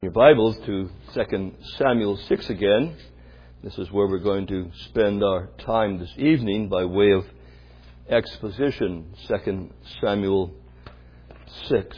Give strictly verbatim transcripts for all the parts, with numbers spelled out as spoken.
Your Bibles to Second Samuel six again. This is where we're going to spend our time this evening by way of exposition. Second Samuel six.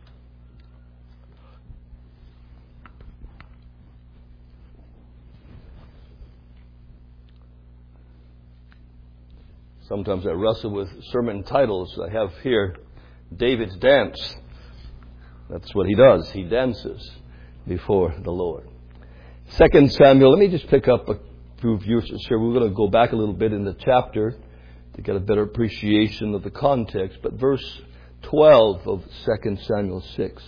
Sometimes I wrestle with sermon titles. I have here David's Dance. That's what he does. He dances before the Lord. Second Samuel, let me just pick up a few verses here. We're going to go back a little bit in the chapter to get a better appreciation of the context. But verse twelve of Second Samuel six.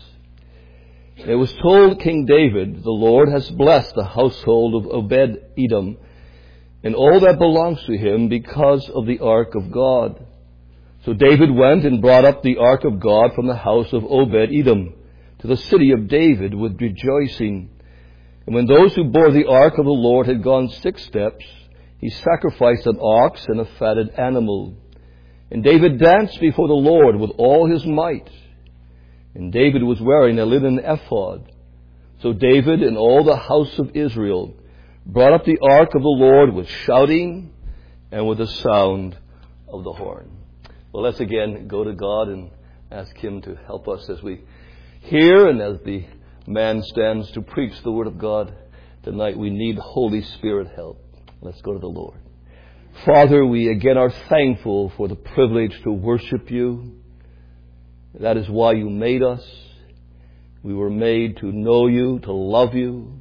It was told King David, the Lord has blessed the household of Obed-Edom and all that belongs to him because of the ark of God. So David went and brought up the ark of God from the house of Obed-Edom to the city of David with rejoicing. And when those who bore the ark of the Lord had gone six steps, he sacrificed an ox and a fatted animal. And David danced before the Lord with all his might. And David was wearing a linen ephod. So David and all the house of Israel brought up the ark of the Lord with shouting and with the sound of the horn. Well, let's again go to God and ask Him to help us as we hear and as the man stands to preach the Word of God tonight. We need Holy Spirit help. Let's go to the Lord. Father, we again are thankful for the privilege to worship You. That is why You made us. We were made to know You, to love You.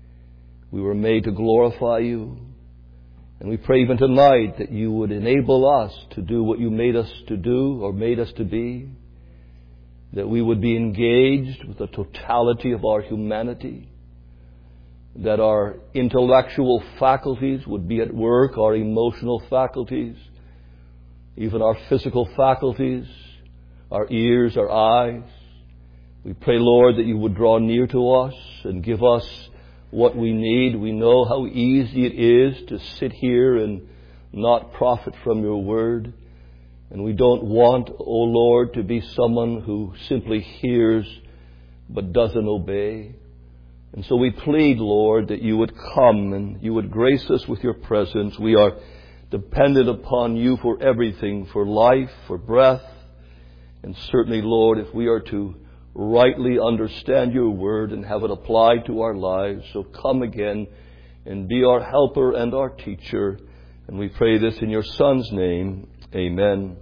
We were made to glorify You. And we pray even tonight that You would enable us to do what You made us to do or made us to be. That we would be engaged with the totality of our humanity. That our intellectual faculties would be at work, our emotional faculties, even our physical faculties, our ears, our eyes. We pray, Lord, that You would draw near to us and give us what we need. We know how easy it is to sit here and not profit from Your Word. And we don't want, O Lord, to be someone who simply hears but doesn't obey. And so we plead, Lord, that You would come and You would grace us with Your presence. We are dependent upon You for everything, for life, for breath. And certainly, Lord, if we are to rightly understand Your Word and have it applied to our lives. So come again and be our helper and our teacher. And we pray this in Your Son's name. Amen.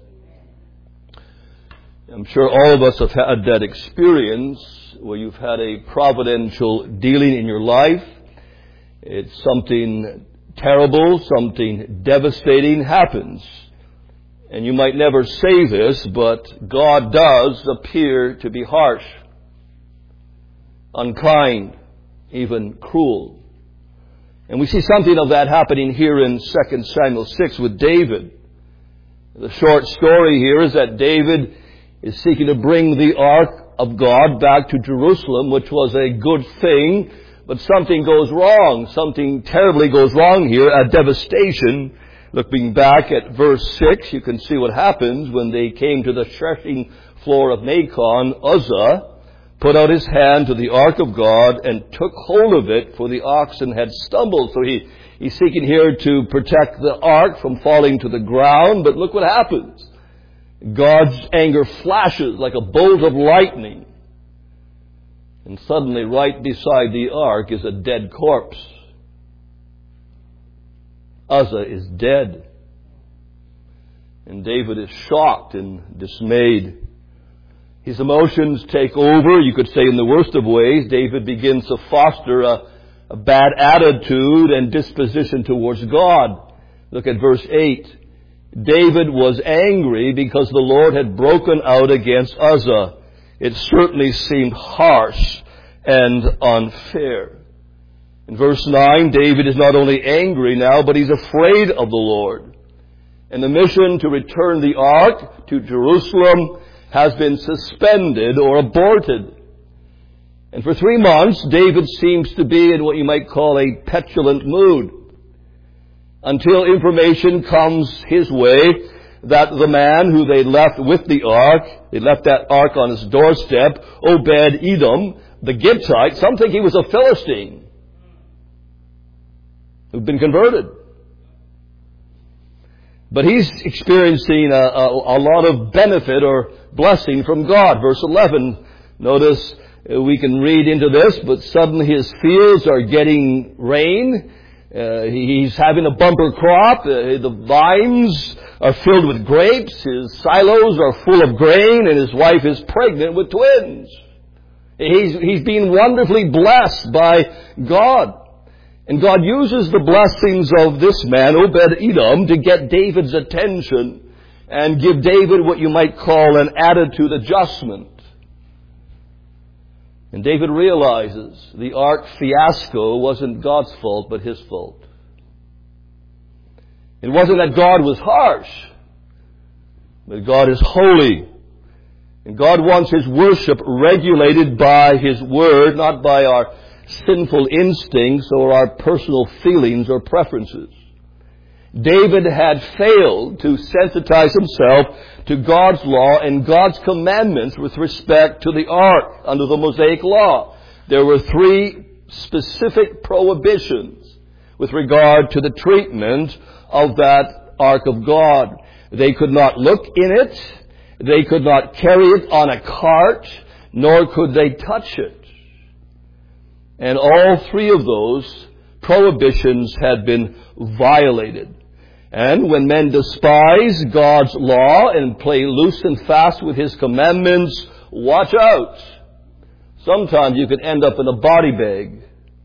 I'm sure all of us have had that experience where you've had a providential dealing in your life. It's something terrible, something devastating happens. And you might never say this, but God does appear to be harsh, unkind, even cruel. And we see something of that happening here in Second Samuel six with David. The short story here is that David is seeking to bring the ark of God back to Jerusalem, which was a good thing, but something goes wrong. Something terribly goes wrong here, a devastation. Looking back at verse six, you can see what happens when they came to the threshing floor of Nacon. Uzzah put out his hand to the ark of God and took hold of it, for the oxen had stumbled. So he, he's seeking here to protect the ark from falling to the ground. But look what happens. God's anger flashes like a bolt of lightning. And suddenly, right beside the ark is a dead corpse. Uzzah is dead. And David is shocked and dismayed. His emotions take over, you could say in the worst of ways. David begins to foster a, a bad attitude and disposition towards God. Look at verse eight. David was angry because the Lord had broken out against Uzzah. It certainly seemed harsh and unfair. In verse nine, David is not only angry now, but he's afraid of the Lord. And the mission to return the ark to Jerusalem has been suspended or aborted. And for three months, David seems to be in what you might call a petulant mood, until information comes his way that the man who they left with the ark, they left that ark on his doorstep, Obed-Edom, the Gittite. Some think he was a Philistine who'd been converted. But he's experiencing a, a, a lot of benefit or blessing from God. Verse eleven, notice uh, we can read into this, but suddenly his fields are getting rain. Uh, he's having a bumper crop. Uh, the vines are filled with grapes. His silos are full of grain, and his wife is pregnant with twins. He's, he's being wonderfully blessed by God. And God uses the blessings of this man, Obed-Edom, to get David's attention and give David what you might call an attitude adjustment. And David realizes the ark fiasco wasn't God's fault, but his fault. It wasn't that God was harsh, but God is holy. And God wants His worship regulated by His Word, not by our sinful instincts or our personal feelings or preferences. David had failed to sensitize himself to God's law and God's commandments with respect to the ark under the Mosaic law. There were three specific prohibitions with regard to the treatment of that ark of God. They could not look in it, they could not carry it on a cart, nor could they touch it. And all three of those prohibitions had been violated. And when men despise God's law and play loose and fast with His commandments, watch out. Sometimes you could end up in a body bag.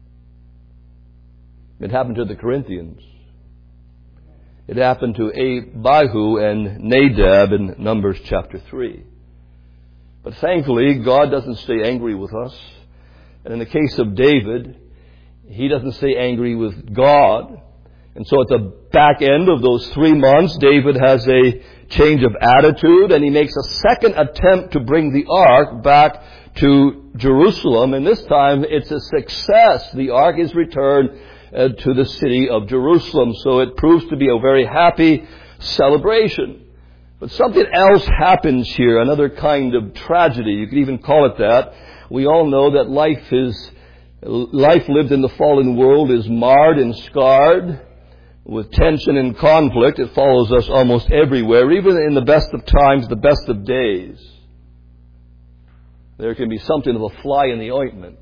It happened to the Corinthians. It happened to Abihu and Nadab in Numbers chapter three. But thankfully, God doesn't stay angry with us. And in the case of David, he doesn't stay angry with God. And so at the back end of those three months, David has a change of attitude, and he makes a second attempt to bring the ark back to Jerusalem. And this time it's a success. The ark is returned uh, to the city of Jerusalem. So it proves to be a very happy celebration. But something else happens here, another kind of tragedy. You could even call it that. We all know that life is, life lived in the fallen world is marred and scarred with tension and conflict. It follows us almost everywhere, even in the best of times, the best of days. There can be something of a fly in the ointment,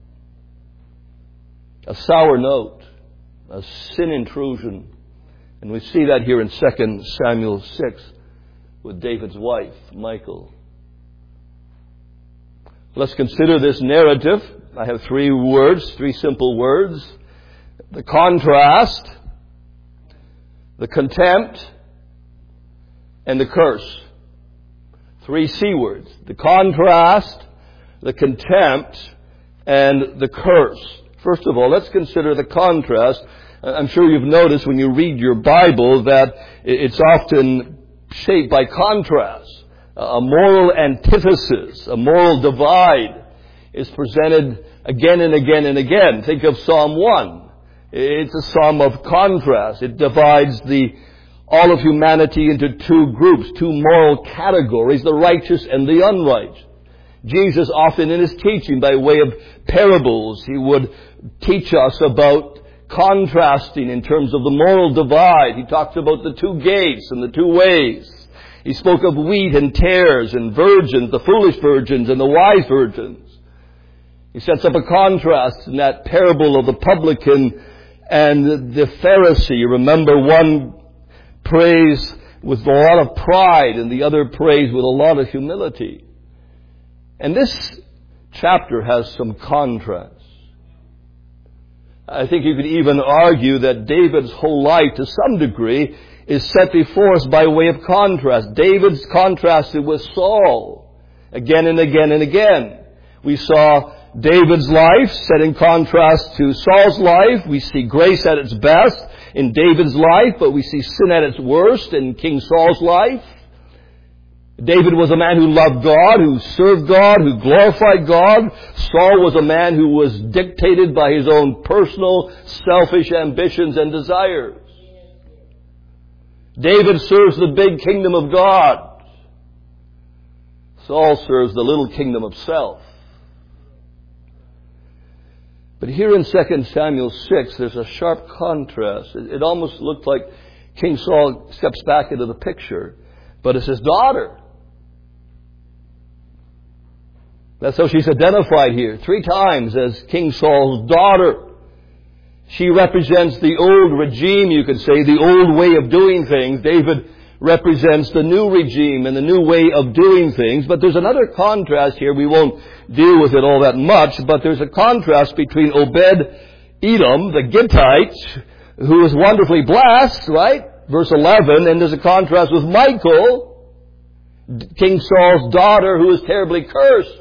a sour note, a sin intrusion. And we see that here in Second Samuel six with David's wife, Michal. Let's consider this narrative. I have three words, three simple words. The contrast, the contempt, and the curse. Three C words. The contrast, the contempt, and the curse. First of all, let's consider the contrast. I'm sure you've noticed when you read your Bible that it's often shaped by contrast. A moral antithesis, a moral divide is presented again and again and again. Think of Psalm one. It's a psalm of contrast. It divides the all of humanity into two groups, two moral categories, the righteous and the unrighteous. Jesus often in His teaching by way of parables, He would teach us about contrasting in terms of the moral divide. He talks about the two gates and the two ways. He spoke of wheat and tares and virgins, the foolish virgins and the wise virgins. He sets up a contrast in that parable of the publican and the Pharisee. Remember, one prays with a lot of pride and the other prays with a lot of humility. And this chapter has some contrast. I think you could even argue that David's whole life, to some degree, is set before us by way of contrast. David's contrasted with Saul again and again and again. We saw David's life set in contrast to Saul's life. We see grace at its best in David's life, but we see sin at its worst in King Saul's life. David was a man who loved God, who served God, who glorified God. Saul was a man who was dictated by his own personal, selfish ambitions and desires. David serves the big kingdom of God. Saul serves the little kingdom of self. But here in Second Samuel six, there's a sharp contrast. It, it almost looked like King Saul steps back into the picture, but it's his daughter. That's how she's identified here, three times as King Saul's daughter. She represents the old regime, you could say, the old way of doing things. David represents the new regime and the new way of doing things. But there's another contrast here. We won't deal with it all that much, but there's a contrast between Obed-Edom, the Gittite, who is wonderfully blessed, right? Verse eleven. And there's a contrast with Michal, King Saul's daughter, who is terribly cursed.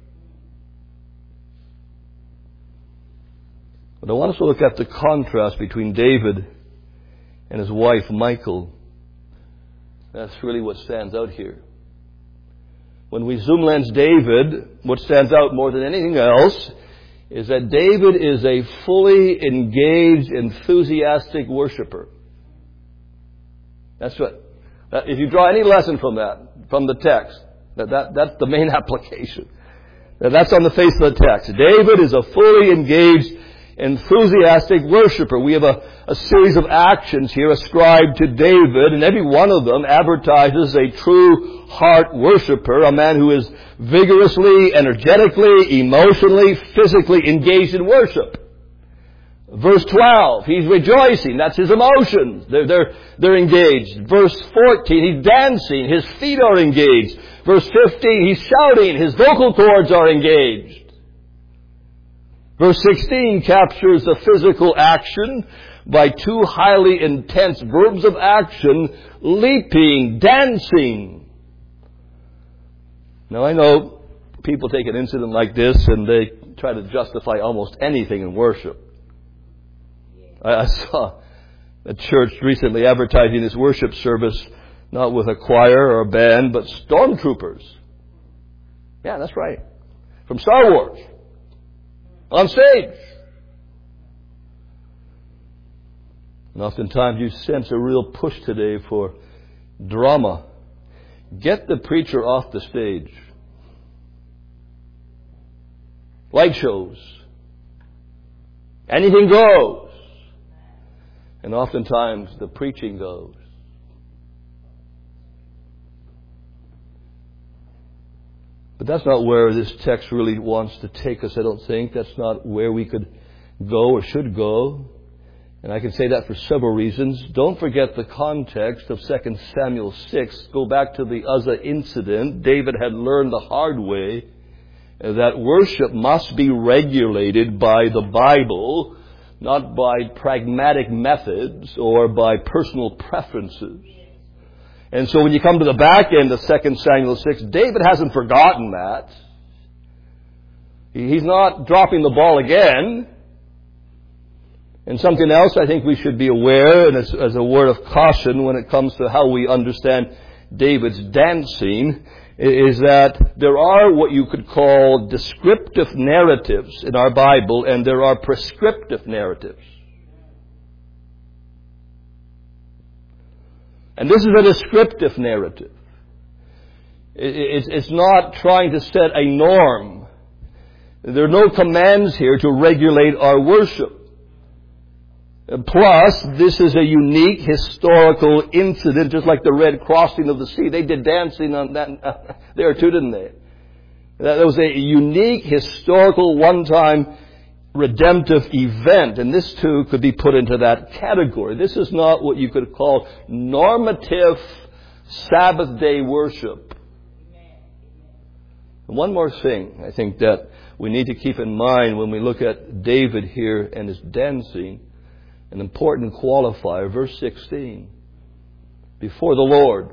But I want us to look at the contrast between David and his wife, Michal. That's really what stands out here. When we zoom lens David, what stands out more than anything else is that David is a fully engaged, enthusiastic worshiper. That's what, that, if you draw any lesson from that, from the text, that, that that's the main application. That's on the face of the text. David is a fully engaged, enthusiastic worshiper. We have a, a series of actions here ascribed to David, and every one of them advertises a true heart worshiper, a man who is vigorously, energetically, emotionally, physically engaged in worship. Verse twelve, he's rejoicing. That's his emotions. They're, they're, they're engaged. Verse fourteen, he's dancing. His feet are engaged. Verse fifteen, he's shouting. His vocal cords are engaged. Verse sixteen captures the physical action by two highly intense verbs of action, leaping, dancing. Now I know people take an incident like this and they try to justify almost anything in worship. I saw a church recently advertising this worship service not with a choir or a band, but stormtroopers. Yeah, that's right. From Star Wars. On stage. And oftentimes you sense a real push today for drama. Get the preacher off the stage. Light shows. Anything goes. And oftentimes the preaching goes. But that's not where this text really wants to take us, I don't think. That's not where we could go or should go. And I can say that for several reasons. Don't forget the context of Second Samuel six. Go back to the Uzzah incident. David had learned the hard way that worship must be regulated by the Bible, not by pragmatic methods or by personal preferences. And so when you come to the back end of Second Samuel six, David hasn't forgotten that. He's not dropping the ball again. And something else I think we should be aware, and as, as a word of caution when it comes to how we understand David's dancing, is that there are what you could call descriptive narratives in our Bible, and there are prescriptive narratives. And this is a descriptive narrative. It's not trying to set a norm. There are no commands here to regulate our worship. Plus, this is a unique historical incident, just like the Red Crossing of the Sea. They did dancing on that there too, didn't they? That was a unique historical one-time redemptive event, and this too could be put into that category. This is not what you could call normative Sabbath day worship. And one more thing I think that we need to keep in mind when we look at David here and his dancing, an important qualifier, verse sixteen, before the Lord.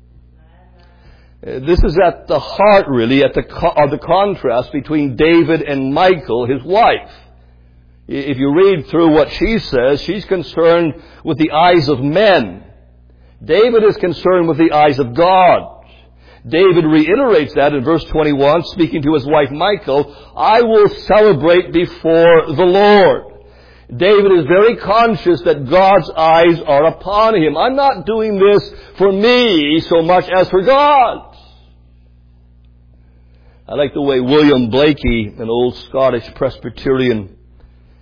This is at the heart, really, at the co- of the contrast between David and Michal, his wife. If you read through what she says, she's concerned with the eyes of men. David is concerned with the eyes of God. David reiterates that in verse twenty-one, speaking to his wife Michal, I will celebrate before the Lord. David is very conscious that God's eyes are upon him. I'm not doing this for me so much as for God. I like the way William Blakey, an old Scottish Presbyterian,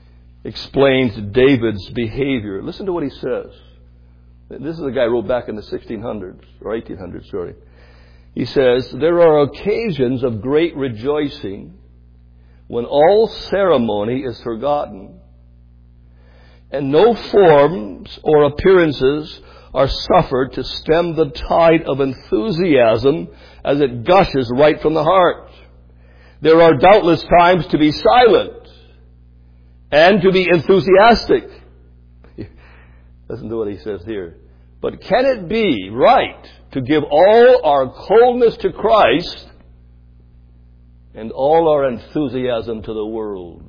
explains David's behavior. Listen to what he says. This is a guy who wrote back in the sixteen hundreds, or eighteen hundreds, sorry. He says, there are occasions of great rejoicing when all ceremony is forgotten and no forms or appearances are suffered to stem the tide of enthusiasm as it gushes right from the heart. There are doubtless times to be silent and to be enthusiastic. Listen to what he says here. But can it be right to give all our coldness to Christ and all our enthusiasm to the world?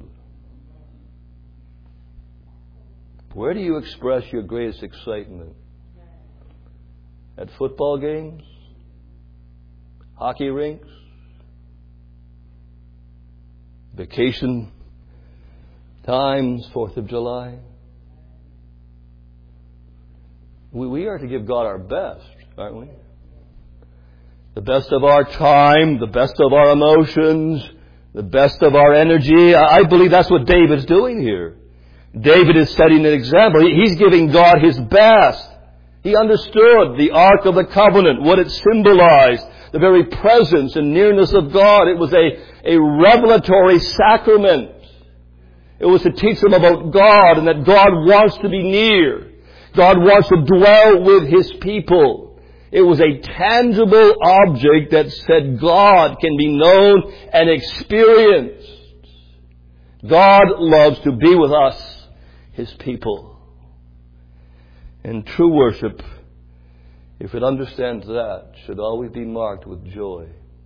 Where do you express your greatest excitement? At football games? Hockey rinks? Vacation times, Fourth of July? We, we are to give God our best, aren't we? The best of our time, the best of our emotions, the best of our energy. I believe that's what David's doing here. David is setting an example. He's giving God his best. He understood the Ark of the Covenant, what it symbolized, the very presence and nearness of God. It was a, a revelatory sacrament. It was to teach them about God and that God wants to be near. God wants to dwell with His people. It was a tangible object that said God can be known and experienced. God loves to be with us, His people. And true worship, if it understands that, should always be marked with joy.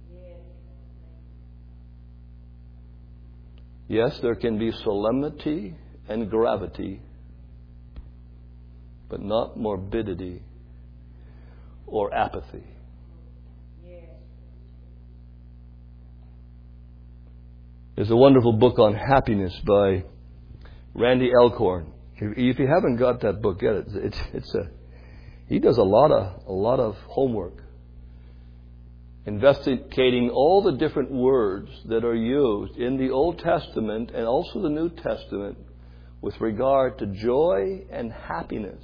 Yes, there can be solemnity and gravity, but not morbidity or apathy. There's a wonderful book on happiness by Randy Alcorn. If you haven't got that book yet, it's, it's, it's a he does a lot of a lot of homework, investigating all the different words that are used in the Old Testament and also the New Testament with regard to joy and happiness.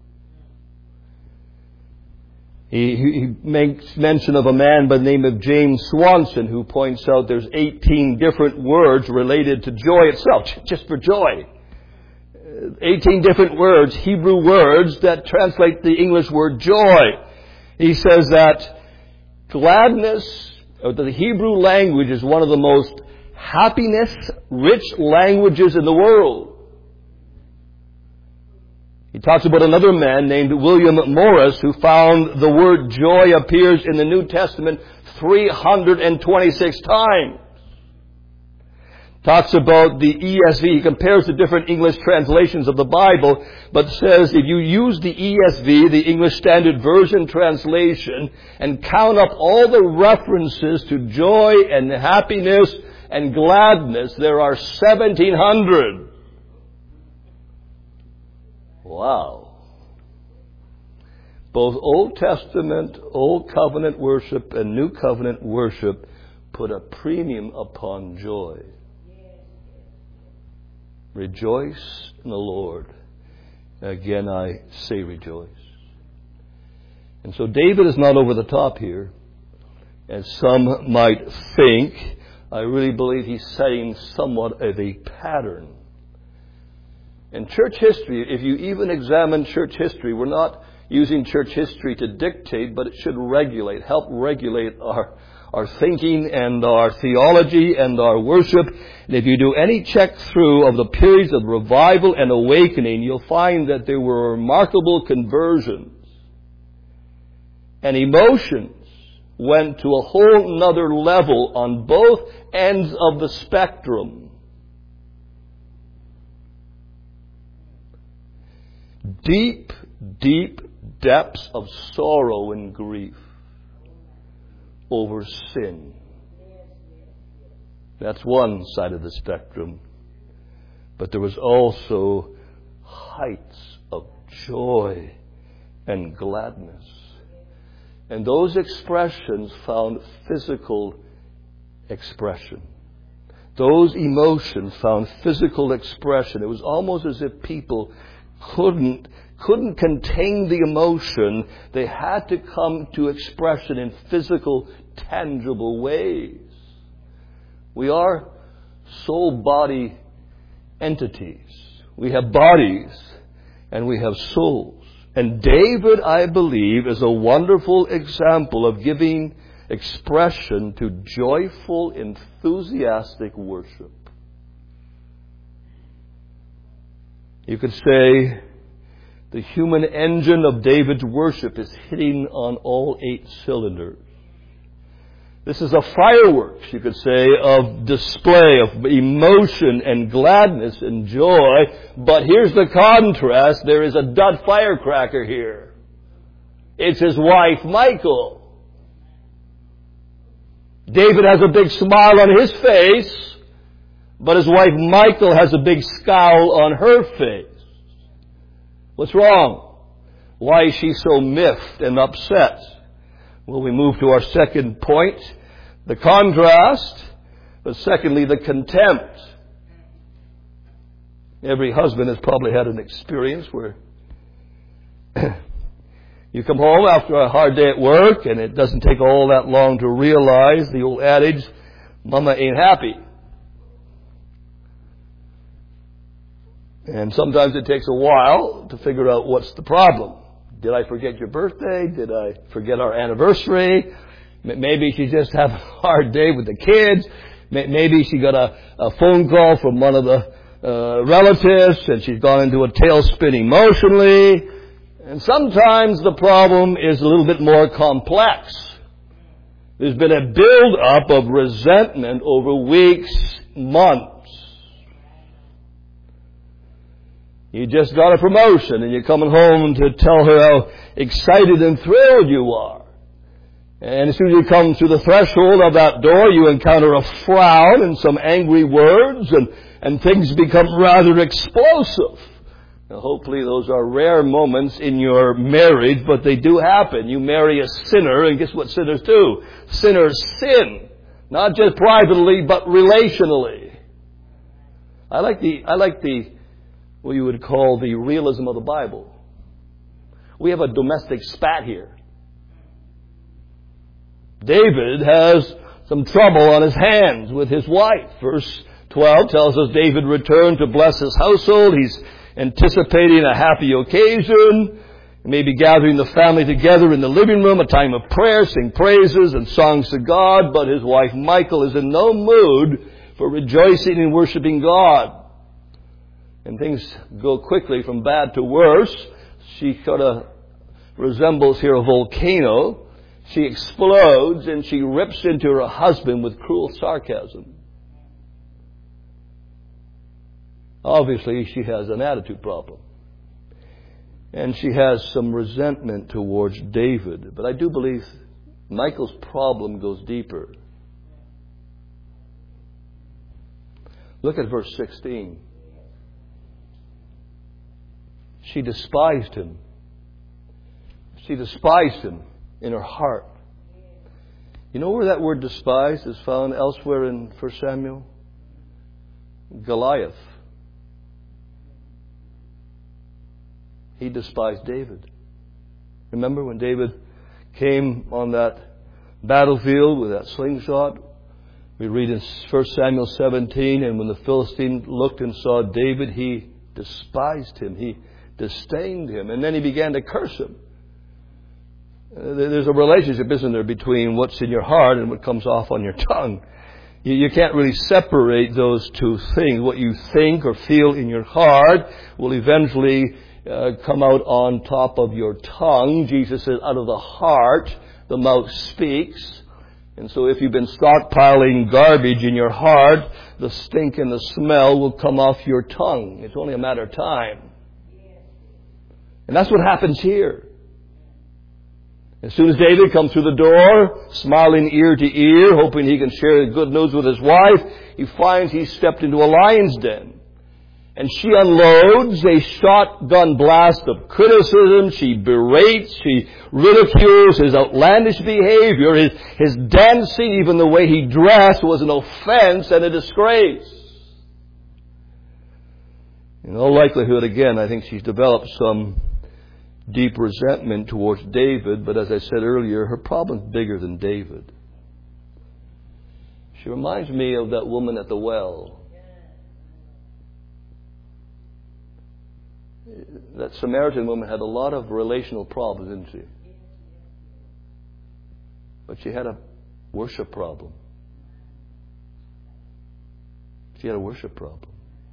He, he makes mention of a man by the name of James Swanson who points out there's eighteen different words related to joy itself, just for joy. eighteen different words, Hebrew words that translate the English word joy. He says that gladness, or the Hebrew language, is one of the most happiness-rich languages in the world. He talks about another man named William Morris who found the word joy appears in the New Testament three hundred twenty-six times. Talks about the E S V. He compares the different English translations of the Bible, but says if you use the E S V, the English Standard Version translation, and count up all the references to joy and happiness and gladness, there are seventeen hundred. Wow. Both Old Testament, Old Covenant worship and New Covenant worship put a premium upon joy. Rejoice in the Lord. Again, I say rejoice. And so David is not over the top here, as some might think. I really believe he's setting somewhat of a pattern. In church history, if you even examine church history, we're not using church history to dictate, but it should regulate, help regulate our our thinking and our theology and our worship. And if you do any check through of the periods of revival and awakening, you'll find that there were remarkable conversions. And emotions went to a whole nother level on both ends of the spectrum. Deep, deep depths of sorrow and grief over sin. That's one side of the spectrum. But there was also heights of joy and gladness. And those expressions found physical expression. those emotions found physical expression. It was almost as if people couldn't couldn't contain the emotion. They had to come to expression in physical, tangible ways. We are soul-body entities. We have bodies and we have souls. And David, I believe, is a wonderful example of giving expression to joyful, enthusiastic worship. You could say the human engine of David's worship is hitting on all eight cylinders. This is a fireworks, you could say, of display, of emotion and gladness and joy. But here's the contrast. There is a dud firecracker here. It's his wife, Michal. David has a big smile on his face, but his wife, Michal, has a big scowl on her face. What's wrong? Why is she so miffed and upset? Well, we move to our second point, the contrast, but secondly, the contempt. Every husband has probably had an experience where you come home after a hard day at work, and it doesn't take all that long to realize the old adage, Mama ain't happy. And sometimes it takes a while to figure out what's the problem. Did I forget your birthday? Did I forget our anniversary? Maybe she just had a hard day with the kids. Maybe she got a, a phone call from one of the uh, relatives and she's gone into a tailspin emotionally. And sometimes the problem is a little bit more complex. There's been a build-up of resentment over weeks, months. You just got a promotion and you're coming home to tell her how excited and thrilled you are. And as soon as you come through the threshold of that door, you encounter a frown and some angry words, and, and things become rather explosive. Now, hopefully those are rare moments in your marriage, but they do happen. You marry a sinner, and guess what sinners do? Sinners sin. Not just privately, but relationally. I like the, I like the, what you would call the realism of the Bible. We have a domestic spat here. David has some trouble on his hands with his wife. Verse twelve tells us David returned to bless his household. He's anticipating a happy occasion. Maybe gathering the family together in the living room, a time of prayer, sing praises and songs to God. But his wife Michal is in no mood for rejoicing and worshiping God. And things go quickly from bad to worse. She sort of resembles here a volcano. She explodes and she rips into her husband with cruel sarcasm. Obviously, she has an attitude problem. And she has some resentment towards David. But I do believe Michal's problem goes deeper. Look at verse sixteen. She despised him. She despised him in her heart. You know where that word despised is found elsewhere in First Samuel? Goliath. He despised David. Remember when David came on that battlefield with that slingshot? We read in First Samuel seventeen, and when the Philistine looked and saw David, he despised him. He disdained him. And then he began to curse him. There's a relationship, isn't there, between what's in your heart and what comes off on your tongue. You, you can't really separate those two things. What you think or feel in your heart will eventually uh, come out on top of your tongue. Jesus says, out of the heart, the mouth speaks. And so if you've been stockpiling garbage in your heart, the stink and the smell will come off your tongue. It's only a matter of time. And that's what happens here. As soon as David comes through the door, smiling ear to ear, hoping he can share the good news with his wife, he finds he's stepped into a lion's den. And she unloads a shotgun blast of criticism. She berates, she ridicules his outlandish behavior. His, his dancing, even the way he dressed, was an offense and a disgrace. In all likelihood, again, I think she's developed some deep resentment towards David, but as I said earlier, her problem's bigger than David. She reminds me of that woman at the well. That Samaritan woman had a lot of relational problems, didn't she? But she had a worship problem. She had a worship problem.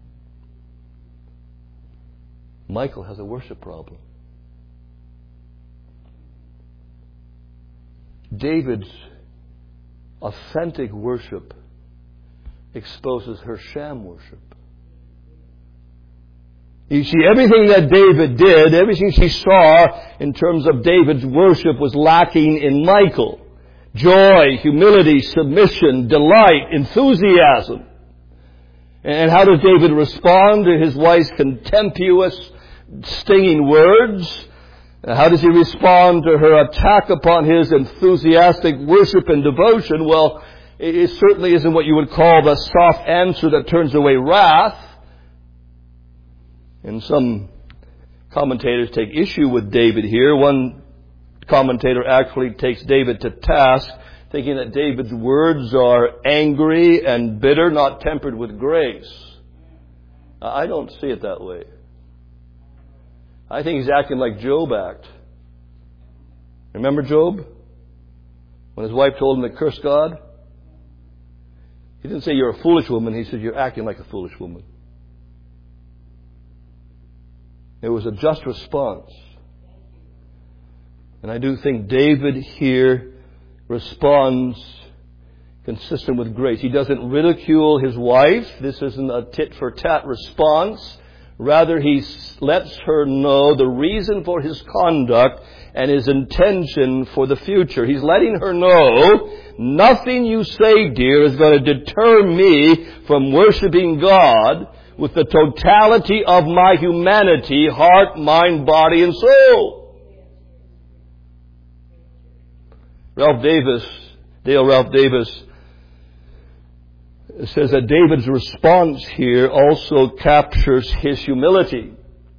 Michal has a worship problem. David's authentic worship exposes her sham worship. You see, everything that David did, everything she saw in terms of David's worship was lacking in Michal. Joy, humility, submission, delight, enthusiasm. And how does David respond to his wife's contemptuous, stinging words? How does he respond to her attack upon his enthusiastic worship and devotion? Well, it certainly isn't what you would call the soft answer that turns away wrath. And some commentators take issue with David here. One commentator actually takes David to task, thinking that David's words are angry and bitter, not tempered with grace. I don't see it that way. I think he's acting like Job acted. Remember Job? When his wife told him to curse God? He didn't say, "You're a foolish woman." He said, "You're acting like a foolish woman." It was a just response. And I do think David here responds consistent with grace. He doesn't ridicule his wife. This isn't a tit-for-tat response. Rather, he lets her know the reason for his conduct and his intention for the future. He's letting her know, nothing you say, dear, is going to deter me from worshiping God with the totality of my humanity, heart, mind, body, and soul. Ralph Davis, Dale Ralph Davis, says that David's response here also captures his humility.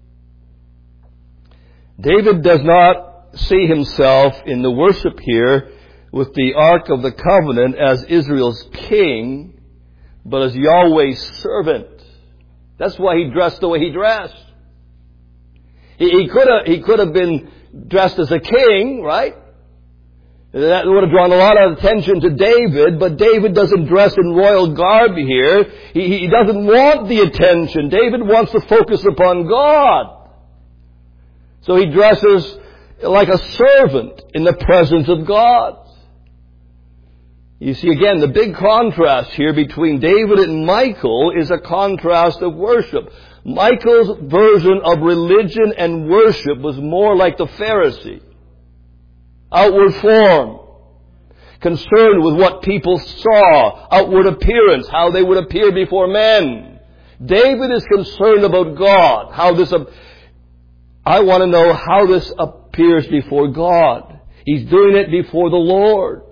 David does not see himself in the worship here with the Ark of the Covenant as Israel's king, but as Yahweh's servant. That's why he dressed the way he dressed. He, he could have he could have been dressed as a king, right? That would have drawn a lot of attention to David, but David doesn't dress in royal garb here. He, he doesn't want the attention. David wants to focus upon God. So he dresses like a servant in the presence of God. You see, again, the big contrast here between David and Michal is a contrast of worship. Michal's version of religion and worship was more like the Pharisee. Outward form. Concerned with what people saw. Outward appearance. How they would appear before men. David is concerned about God. How this, I want to know how this appears before God. He's doing it before the Lord.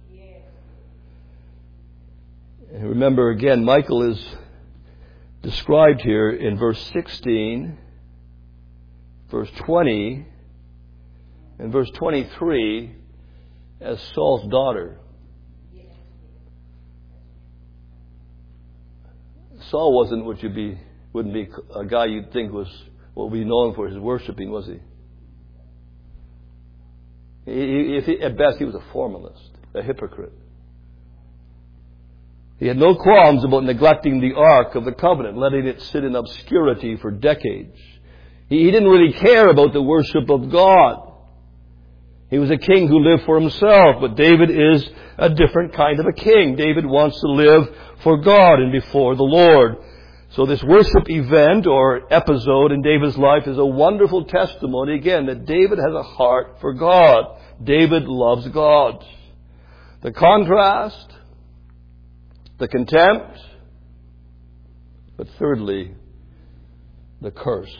And remember again, Michal is described here in verse sixteen, verse twenty, and verse twenty-three as Saul's daughter. Saul wasn't what you'd be, wouldn't be a guy you'd think was what we'd be known for his worshiping, was he? he, he at best, he was a formalist, a hypocrite. He had no qualms about neglecting the Ark of the Covenant, letting it sit in obscurity for decades. He, he didn't really care about the worship of God. He was a king who lived for himself, but David is a different kind of a king. David wants to live for God and before the Lord. So this worship event or episode in David's life is a wonderful testimony, again, that David has a heart for God. David loves God. The contrast, the contempt, but thirdly, The curse.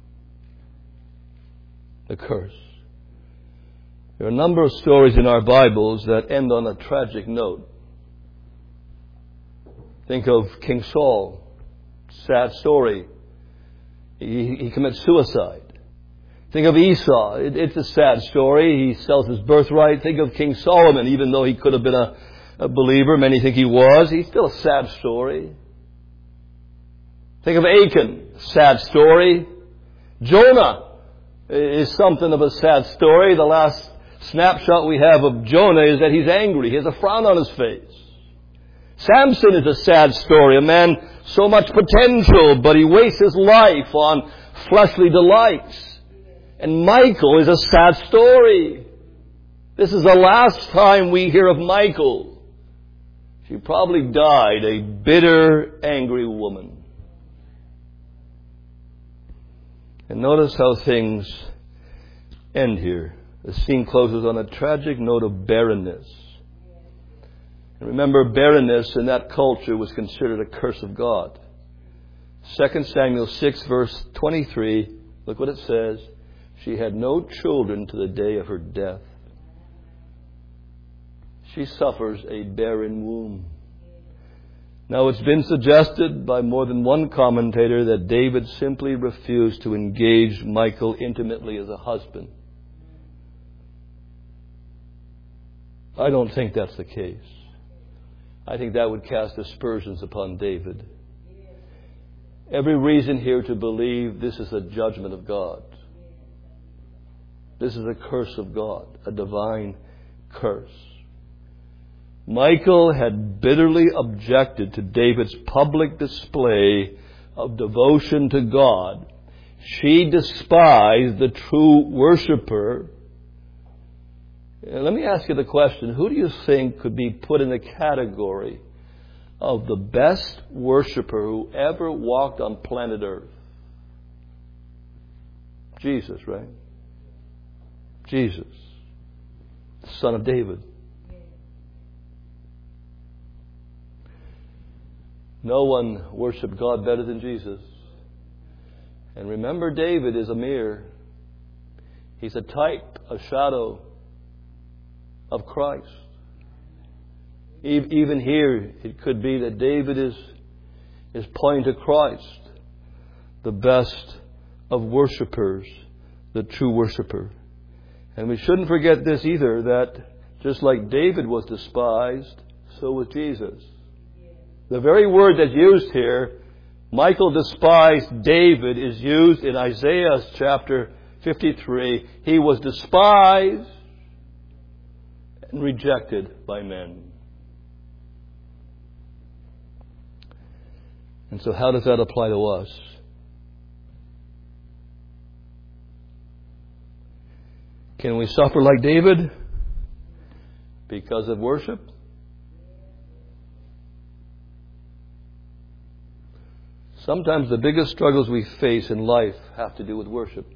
The curse. There are a number of stories in our Bibles that end on a tragic note. Think of King Saul. Sad story. He, he commits suicide. Think of Esau. It, it's a sad story. He sells his birthright. Think of King Solomon. Even though he could have been a, a believer, many think he was, he's still a sad story. Think of Achan. Sad story. Jonah is something of a sad story. The last snapshot we have of Jonah is that he's angry. He has a frown on his face. Samson is a sad story. A man so much potential, but he wastes his life on fleshly delights. And Michael is a sad story. This is the last time we hear of Michael. She probably died a bitter, angry woman. And notice how things end here. The scene closes on a tragic note of barrenness. And remember, barrenness in that culture was considered a curse of God. Second Samuel six, verse twenty-three, look what it says. She had no children to the day of her death. She suffers a barren womb. Now, it's been suggested by more than one commentator that David simply refused to engage Michal intimately as a husband. I don't think that's the case. I think that would cast aspersions upon David. Every reason here to believe this is a judgment of God. This is a curse of God, a divine curse. Michal had bitterly objected to David's public display of devotion to God. She despised the true worshiper. Let me ask you the question, who do you think could be put in the category of the best worshiper who ever walked on planet Earth? Jesus, right? Jesus, the son of David. No one worshiped God better than Jesus. And remember, David is a mirror. He's a type, a shadow of Christ. Even here, it could be that David is, is pointing to Christ, the best of worshipers, the true worshiper. And we shouldn't forget this either, that just like David was despised, so was Jesus. The very word that's used here, Michal despised David, is used in Isaiah chapter fifty-three. He was despised and rejected by men. And so how does that apply to us? Can we suffer like David because of worship? Sometimes the biggest struggles we face in life have to do with worship.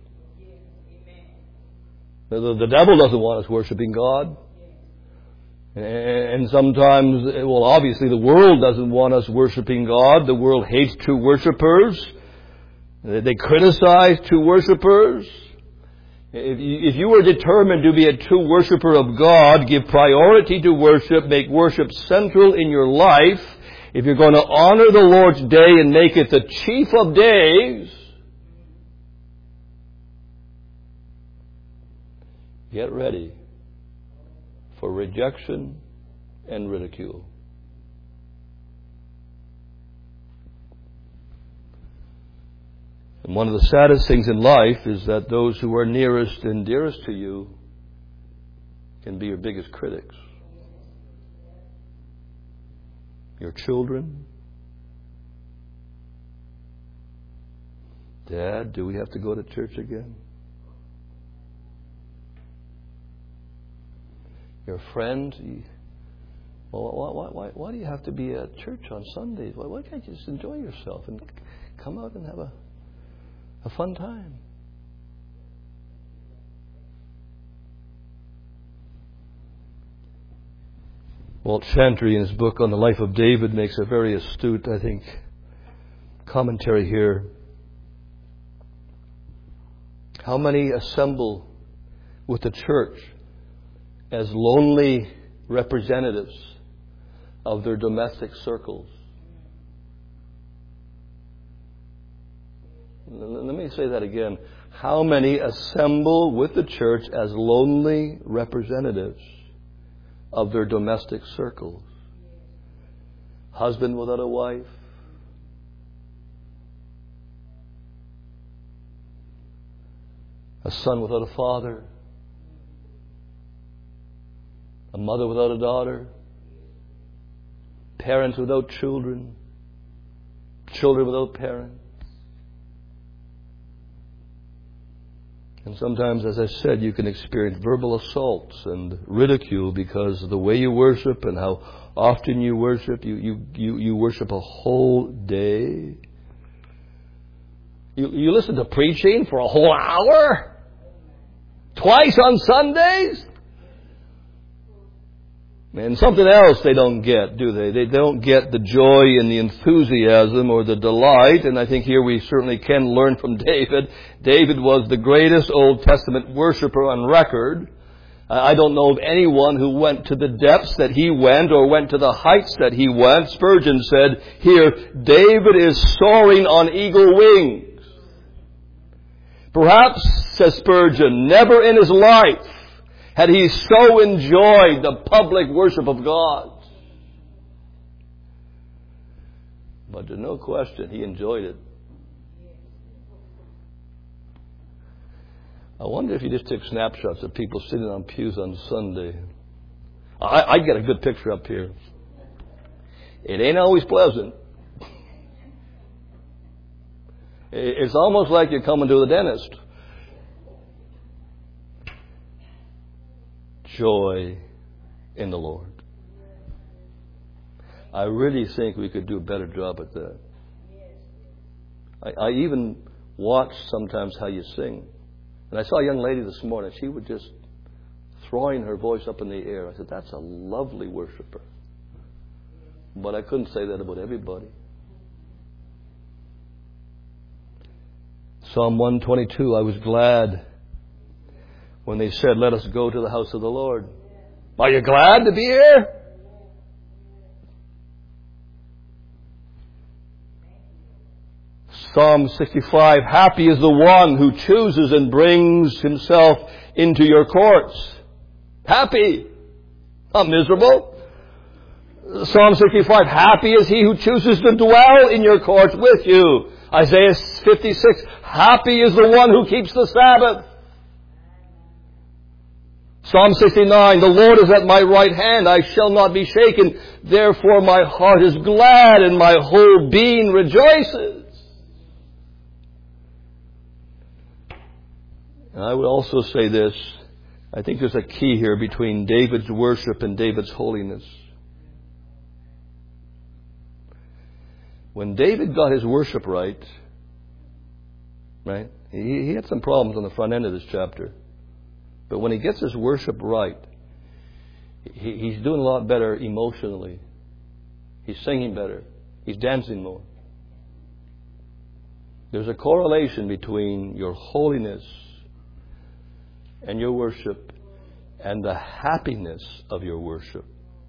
The, the devil doesn't want us worshiping God. And sometimes, well, obviously the world doesn't want us worshiping God. The world hates true worshipers. They criticize true worshipers. If you, if you were determined to be a true worshiper of God, give priority to worship, make worship central in your life, if you're going to honor the Lord's day and make it the chief of days, get ready for rejection and ridicule. And one of the saddest things in life is that those who are nearest and dearest to you can be your biggest critics. Your children. Dad, do we have to go to church again? Your friend. Well, why, why, why, why do you have to be at church on Sundays? Why, why can't you just enjoy yourself and come out and have a, a fun time? Walt Chantry, in his book on the life of David, makes a very astute, I think, commentary here. How many assemble with the church as lonely representatives of their domestic circles? Let me say that again. How many assemble with the church as lonely representatives of their domestic circles? Husband without a wife. A son without a father. A mother without a daughter. Parents without children. Children without parents. And sometimes, as I said, you can experience verbal assaults and ridicule because of the way you worship and how often you worship. You, you, you, you worship a whole day. You, you listen to preaching for a whole hour? Twice on Sundays? And something else they don't get, do they? They don't get the joy and the enthusiasm or the delight. And I think here we certainly can learn from David. David was the greatest Old Testament worshiper on record. I don't know of anyone who went to the depths that he went or went to the heights that he went. Spurgeon said here, David is soaring on eagle wings. Perhaps, says Spurgeon, never in his life had he so enjoyed the public worship of God. But there's no question he enjoyed it. I wonder if you just took snapshots of people sitting on pews on Sunday. I, I get a good picture up here. It ain't always pleasant. It's almost like you're coming to the dentist. Joy in the Lord. I really think we could do a better job at that. I, I even watch sometimes how you sing. And I saw a young lady this morning. She was just throwing her voice up in the air. I said, that's a lovely worshiper. But I couldn't say that about everybody. Psalm one twenty-two, I was glad when they said, let us go to the house of the Lord. Are you glad to be here? Psalm sixty-five, happy is the one who chooses and brings himself into your courts. Happy, not miserable. Psalm sixty-five, happy is he who chooses to dwell in your courts with you. Isaiah fifty-six, happy is the one who keeps the Sabbath. Psalm sixty-nine, the Lord is at my right hand, I shall not be shaken. Therefore my heart is glad and my whole being rejoices. And I would also say this, I think there's a key here between David's worship and David's holiness. When David got his worship right, right, he, he had some problems on the front end of this chapter. But when he gets his worship right, he, he's doing a lot better emotionally. He's singing better. He's dancing more. There's a correlation between your holiness and your worship and the happiness of your worship.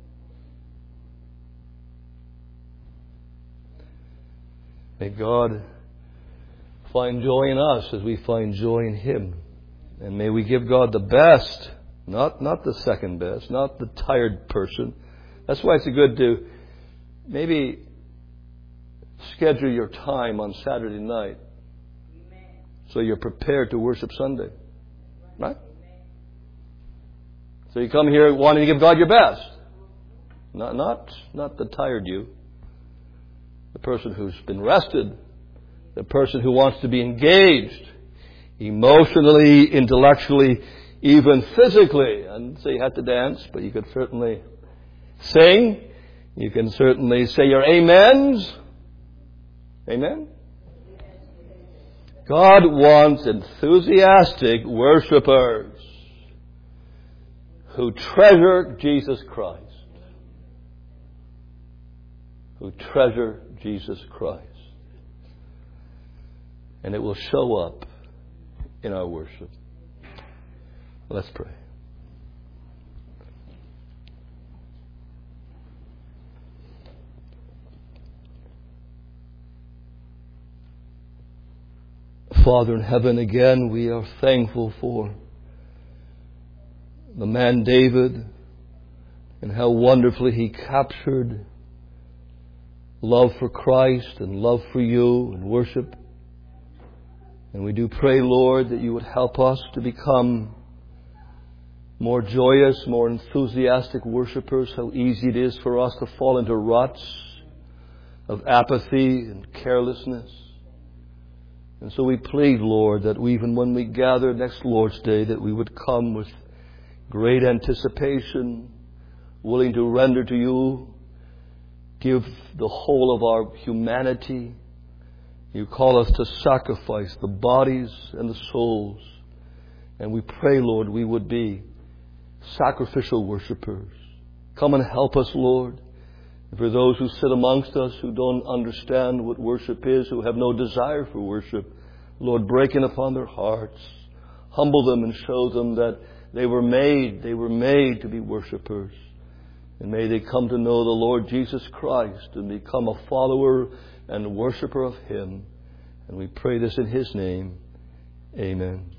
May God find joy in us as we find joy in Him. And may we give God the best, not, not the second best, not the tired person. That's why it's good to maybe schedule your time on Saturday night so you're prepared to worship Sunday. Right? So you come here wanting to give God your best. Not, not, not the tired you. The person who's been rested. The person who wants to be engaged. Emotionally, intellectually, even physically. And so you have to dance, but you could certainly sing. You can certainly say your amens. Amen? God wants enthusiastic worshipers who treasure Jesus Christ. Who treasure Jesus Christ. And it will show up in our worship. Let's pray. Father in heaven, again, we are thankful for the man David and how wonderfully he captured love for Christ and love for you and worship. And we do pray, Lord, that you would help us to become more joyous, more enthusiastic worshipers. How easy it is for us to fall into ruts of apathy and carelessness. And so we plead, Lord, that even when we gather next Lord's Day, that we would come with great anticipation, willing to render to you, give the whole of our humanity. You call us to sacrifice the bodies and the souls. And we pray, Lord, we would be sacrificial worshipers. Come and help us, Lord. And for those who sit amongst us who don't understand what worship is, who have no desire for worship, Lord, break in upon their hearts. Humble them and show them that they were made, they were made to be worshipers. And may they come to know the Lord Jesus Christ and become a follower and worshiper of Him. And we pray this in His name. Amen.